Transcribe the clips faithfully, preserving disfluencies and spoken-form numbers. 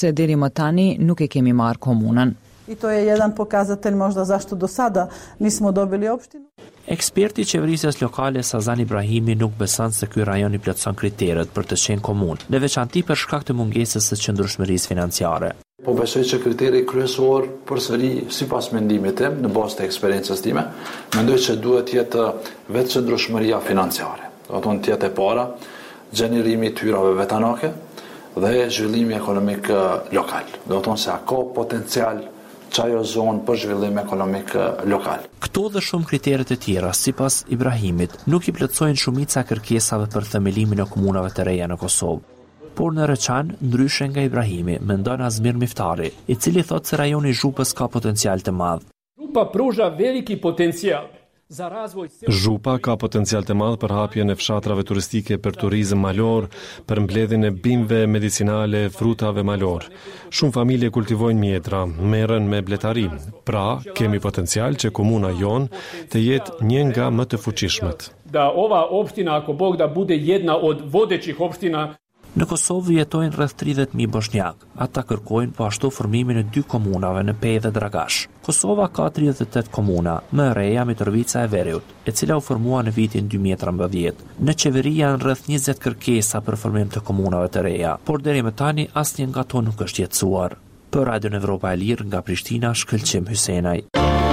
Se deri më tani nuk e kemi marrë komunën. I to je jedan pokazatelj možda zašto do sada nismo dobili opštinu. Eksperti i qeverisjes lokale Sazan Ibrahimi nuk beson se ky rajon i plotson kriteret për të qenë komunë, në veçanti për shkak të mungesës së qëndrueshmërisë financiare. Po besoj që kriteri kryesor përsëri sipas mendimit tim, në bazë të eksperiencës time, mendoj që duhet të jetë vetë qëndrueshmëria financiare. Do të thonë të jetë e para, gjenerimi i tyrave vetanake dhe zhvillimi ekonomik lokal. Do të thonë se ka potencial çajo zonë për zhvillim ekonomik lokal. Këto dhe shumë kriteret e tjera, sipas Ibrahimit, nuk i plotësojnë shumica kërkesave për themelimin e komunave të reja në Kosovë. Por në Rëçan, ndryshe nga Ibrahimi, mendon Azmir Miftari, i cili thotë se rajoni i Zhupës ka potencial të madh. Zhupa pruža veliki potencial. Zhupa ka potencial të madh për hapjen e fshatrave turistike, për turizëm malor, për mbledhjen e bimëve medicinale, frutave malor. Shumë familje kultivojnë mjetra, merren me bletari. Pra, kemi potencial që komuna jon të jetë një nga më të fuqishmet. Da ova opština, ako Bog da, bude jedna od vodećih opština. Në Kosovë jetojnë rreth tridhjetë mijë bosnjak. Ata kërkojnë po ashtu formimin e dy komunave në Pejë dhe Dragash. Kosova ka tridhjetë e tetë komuna, më e reja Mitrovica e Veriut, e cila u formua në vitin dy mijë e trembëdhjetë. Në qeveri janë rreth njëzet kërkesa për formim të komunave të reja, por deri më tani asnjë nga ato nuk është jetësuar. Për Radio Evropa e Lirë nga Prishtina, Shkëlqim Hysenaj.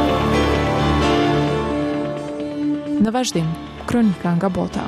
Në vazhdim, kronika nga bota.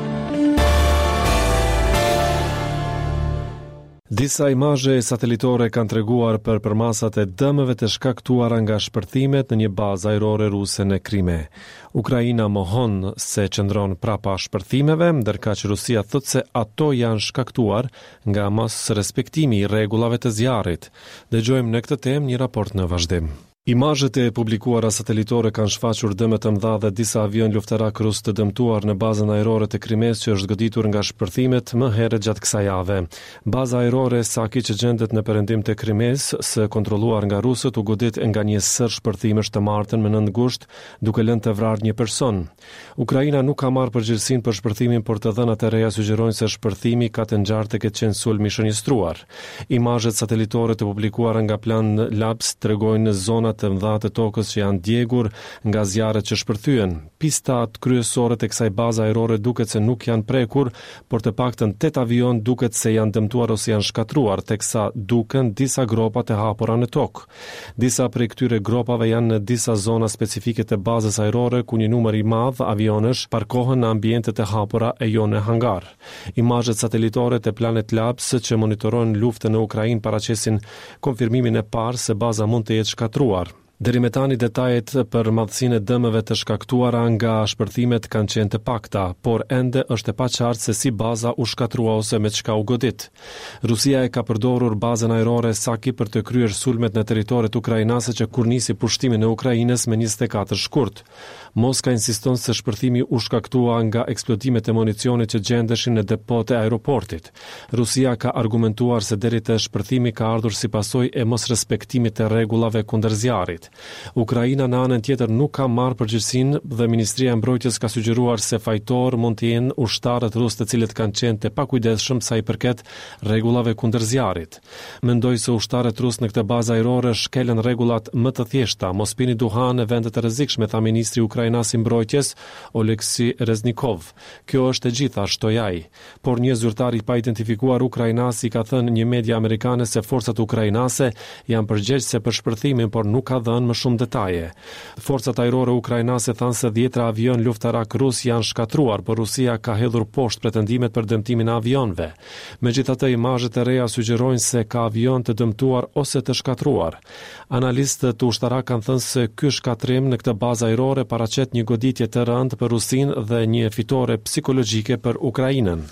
Disa imazhe satelitore kanë treguar për përmasat e dëmeve të shkaktuara nga shpërthimet në një bazë ajrore ruse në Krime. Ukraina mohon se qëndron prapa shpërthimeve, ndërkaq Rusia thotë se ato janë shkaktuar nga mos respektimi i rregullave të zjarrit. Dëgjojmë në këtë temë një raport në vazhdim. Imazhet e publikuara satelitore kanë shfaqur dëme të mëdha dhe disa avion luftarak rus të dëmtuar në bazën ajrore të Krimes që është goditur nga shpërthimet më herët gjatë kësaj jave. Baza ajrore Saki që gjendet në perëndim të Krimes, së kontrolluar nga rusët, u godit nga një sër shpërthimesh të martën më nëntë gusht, duke lënë të vrarë një person. Ukraina nuk ka marrë përgjegjësinë për shpërthimin, por të dhënat e reja sugjerojnë se shpërthimi ka të ngjarë të ketë qenë sulm i shënjestruar. Imazhet satelitore të publikuara nga Plan Labs tregojnë zonat të mëdha të tokës që janë djegur nga zjarret që shpërthyen. Pistat kryesore të kësaj baze ajrore duket se nuk janë prekur, por të paktën tetë avion duket se janë dëmtuar ose janë shkatruar, teksa duken disa gropa të hapura në tokë. Disa prej këtyre gropave janë në disa zona specifike të bazës ajrore ku një numër i madh avionësh parkohen në ambientet e hapura e jo në hangar. Imazhet satelitore të Planet Labs që monitorojnë luftën në Ukrainë paraqesin konfirmimin e parë se baza mund të jetë shkatruar. Deri me tani detajet për madhësinë e dëmeve të shkaktuara nga shpërthimet kanë qenë të pakta, por ende është e paqartë se si baza u shkatrua ose me çka u godit. Rusia e ka përdorur bazën ajrore Saki për të kryer sulmet në territoret ukrainase që kur nisi pushtimin e Ukrainës me njëzet e katër shkurt. Moska insiston se shpërthimi u shkaktua nga eksplodimet e municionit që gjendeshin në depot e aeroportit. Rusia ka argumentuar se deri te shpërthimi ka ardhur si pasojë e mosrespektimit të rregullave kundër zjarrit. Ukraina në anën tjetër nuk ka marrë përgjegjësinë dhe Ministria e Mbrojtjes ka sugjeruar se fajtor mund të jenë ushtarët rusë të cilët kanë qenë të pakujdesshëm sa i përket rregullave kundër zjarrit. Mendoj se ushtarët rusë në këtë bazë ajrore shkelen rregullat më të thjeshta, mos pini duhan në vende të rrezikshme, tha ministri ukrainas i mbrojtjes Oleksi Reznikov. Kjo është e gjitha, shtoi ai. Por një zyrtar i pa identifikuar ukrainas i ka thënë një media amerikane se forcat ukrainase janë përgjegjëse për shpërthimin, por nuk ka dhënë më shumë detaje. Forcat ajrore ukrainase thanë se dhjetra avion luftarak rus janë shkatruar, por Rusia ka hedhur poshtë pretendimet për dëmtimin e avionëve. Megjithatë, imazhet e reja sugjerojnë se ka avion të dëmtuar ose të shkatruar. Analistët të ushtarak kanë thënë se ky shkatrim në këtë bazë ajrore paraqet një goditje të rëndë për Rusinë dhe një fitore psikologjike për Ukrainën.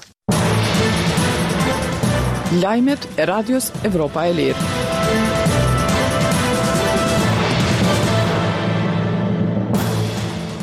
Lajmet e Radios Evropa e Lirë.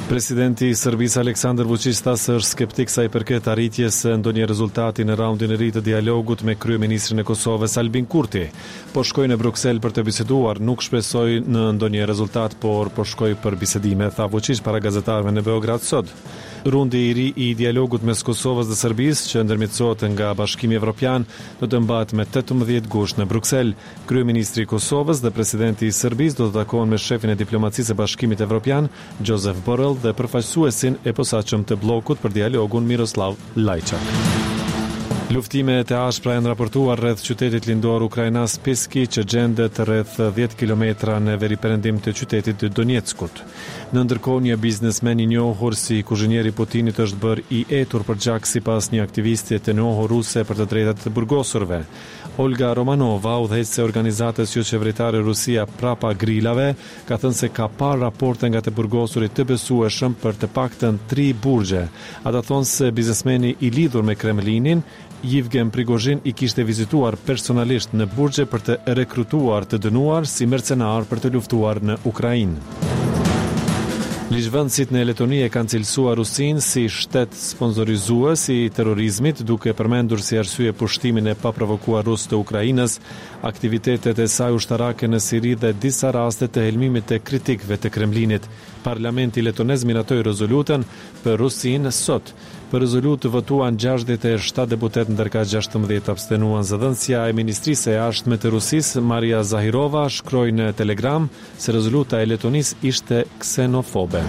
Presidenti i Serbisë Aleksandar Vučić tha se është skeptik sa i përket arritjes së ndonjë rezultati në raundin e ri të dialogut me kryeministrin e Kosovës Albin Kurti. Po shkoi në Bruksel për të biseduar, nuk shpresoi në ndonjë rezultat, por po shkoi për bisedime, tha Vučić para gazetarëve në Beograd sot. Rundi i ri i dialogut mes Kosovës dhe Serbisë, që ndërmjetësohet nga Bashkimi Evropian, do të mbahet me tetëmbëdhjetë gusht në Bruksel. Kryeministri i Kosovës dhe presidenti i Serbisë do të takohen me shefin e diplomacisë së Bashkimit Evropian, Joseph Borrell, dhe përfaqësuesin e posaçëm të bllokut për dialogun Miroslav Lajçak. Luftimet e ashpra janë raportuar rreth qytetit lindor ukrainas Piski, që gjendet rreth dhjetë kilometra në veriperëndim të qytetit të Donetskut. Në ndërkohë, një biznesmen i njohur si kuzhinieri i Putinit është bërë i etur për gjak sipas një aktivisti të njohur ruse për të drejtat të burgosurve. Olga Romanova, udhëheqëse e organizatës jo qeveritare Rusia Prapa Grilave, ka thënë se ka parë raporte nga të burgosurit të besueshëm për të paktën tri burgje. Ata thonë se biznesmeni i lidhur me Kremlinin, Yevgen Prigozhin, i kishte vizituar personalisht në burgje për të rekrutuar të dënuar si mercenar për të luftuar në Ukrainë. Ligjvendësit në Letoni e kanë cilësuar Rusinë si shtet sponsorizues i terrorizmit, duke përmendur si arsye pushtimin e paprovokuar rus të Ukrainës, aktivitetet e saj ushtarake në Siri dhe disa raste të helmimit të kritikëve të Kremlinit. Parlamenti letonez miratoi rezolutën për Rusinë sot. Për rezolutë votuan gjashtëdhjetë e shtatë deputet, ndërka gjashtëmbëdhjetë abstenuan. Zëdhënësia e Ministrisë e Jashtme të Rusisë, Maria Zahirova, shkroi në Telegram se rezoluta e Letonisë ishte ksenofobe.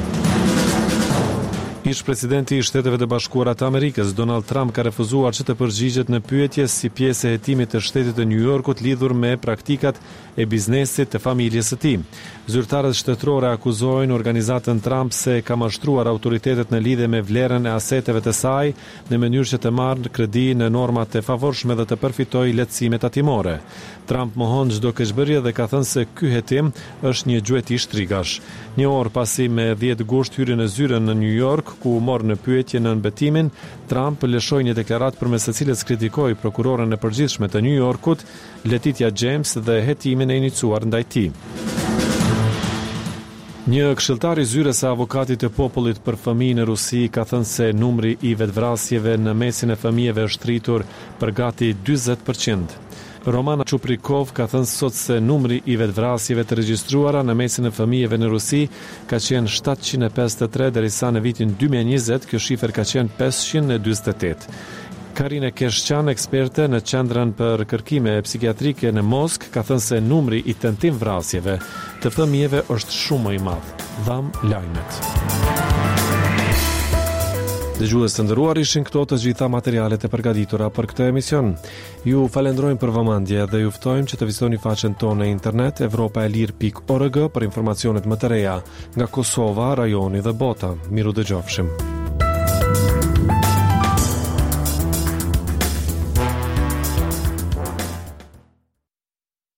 Ish presidenti i Shteteve të Bashkuara të Amerikës, Donald Trump, ka refuzuar që të përgjigjet në pyetje si pjesë e hetimit të shtetit të New Yorkut lidhur me praktikat e biznesit të familjes së tij. Zyrtarët shtetërore akuzojnë organizatën Trump se ka mashtruar autoritetet në lidhje me vlerën e aseteve të saj në mënyrë që të marrë kredi në normat e favorshme dhe të përfitojë lehtësime tatimore. Trump mohon çdo keqbërje dhe ka thënë se ky hetim është një gjueti shtrigash. Një orë pasi me dhjetë gusht hyri në zyrën në New York, ku u mor në pyetje në betimin, Trump lëshoi një deklaratë përmes së cilës kritikoi prokurorën e përgjithshme të New Yorkut, Letitia James, dhe hetimin e iniciuar ndaj tij. Një këshilltar i zyres së avokatit të popullit për fëmijë në Rusi ka thënë se numri i vetvrasjeve në mesin e fëmijëve është rritur për gati dyzet përqind. Romana Chuprikov ka thënë sot se numri i vetvrasjeve të regjistruara në mesin e fëmijëve në Rusi ka qenë shtatëqind e pesëdhjetë e tre, derisa në vitin dy mijë e njëzet kjo shifër ka qenë pesëqind e dyzet e tetë. Karine Keshqan, eksperte në qendrën për kërkime psikiatrike në Mosk, ka thënë se numri i tentim vrasjeve të fëmijëve është shumë më i madh. Dham lajmet. Dëgjues të nderuar, ishin këto të gjitha materialet e përgatitura për këtë emision. Ju falenderojmë për vëmendje dhe ju ftojmë që të vizitoni faqen tonë në internet evropaelir pikë org për informacionet më të reja nga Kosova, rajoni dhe bota. Miru dëgjofshim.